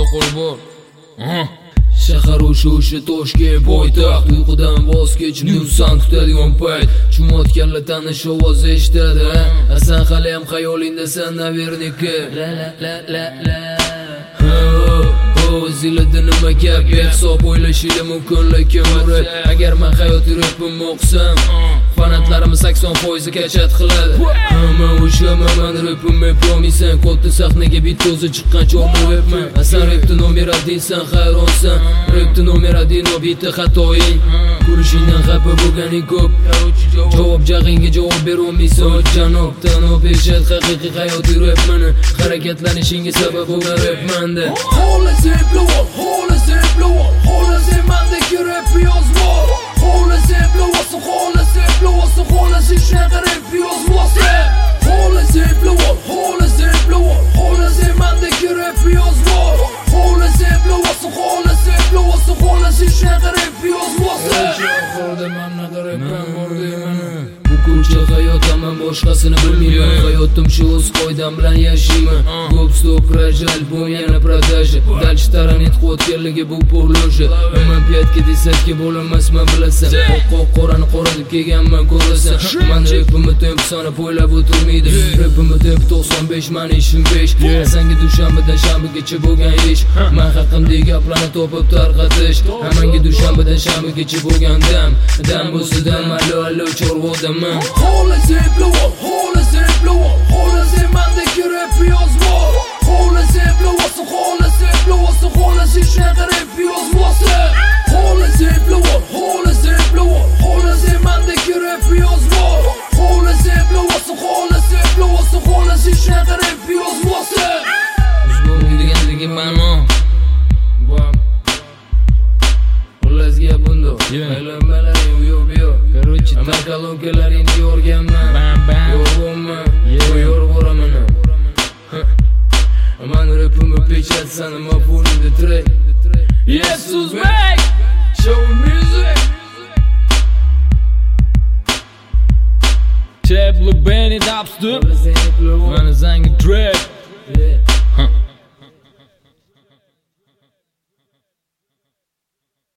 ma'qul bo'l. Shahar o'sha Toshkent poytaxt, uyqudan voz kech, newsan kutadigan payt. Chumotganlar tanish ovoz eshitadi, san hali ham xayolingdasan, naverniki. O'zingizda nima gap, hisob o'ylashinglar mumkin, lekin uri agar men hayot yuribman o'qsam, fanatlarim 80% kachat qiladi. Hamma o'shaman, men rapim yapolmaysan, katta sahnaga bitta o'zi chiqqan chorlayapman. San rapni nomer 1 san hayronsan, rapni nomer 1 bitta xatoing. Ko'rishingdan xafa bo'lganing ko'p, javob jag'ingga javob berolmaysan. Janob tanob eshit, haqiqiy hayot yuribman, harakatlanishingga sabab bo'lgan rapmanda. Håller man det grep i oss var. Håller sig blåsa, sig kära rep i oss måste. Håller sig man det grep i oss var. Håller sig kära rep i oss måste. Ko'cha hayot hamma boshqasini bilmayman. Hayotim shu o'z qoidam bilan yashayman. Ko'p stop rajal bu yana продажа. Дальше taranit qo'tganligi bu porloja. Men piyatga desatga bo'linmasman bilasan. Oq qorani qora deb kelganman ko'rasan. Men rapimni temp sanab o'ylab o'tirmaydi. Rapimni temp 95, men ishim 5. Senga dushanbadan shanbagacha bo'lgan ish. Men haqimdagi gaplarni topib tarqatish. Hammaga dushanbadan shanbagacha bo'lgan dam bo'lsa-dam allo chorvodaman. Håller sig blå, man det grep i oss var. Håller sig kära rep i oss måste. Håller sig man det grep i oss var. Håller sig kära rep i oss måste. Uzbog'liganligi ma'no. Xullasga bundo. Aylanmalaring yo'q. Короче, так колонкalaringni yorganman. Yorganman. Yorg'oraman. Men rapimni pechatsan, nima bo'ldi track. Yes, Uzbek. Show music. Cheblu Benny Dubstep. Mana zangi track.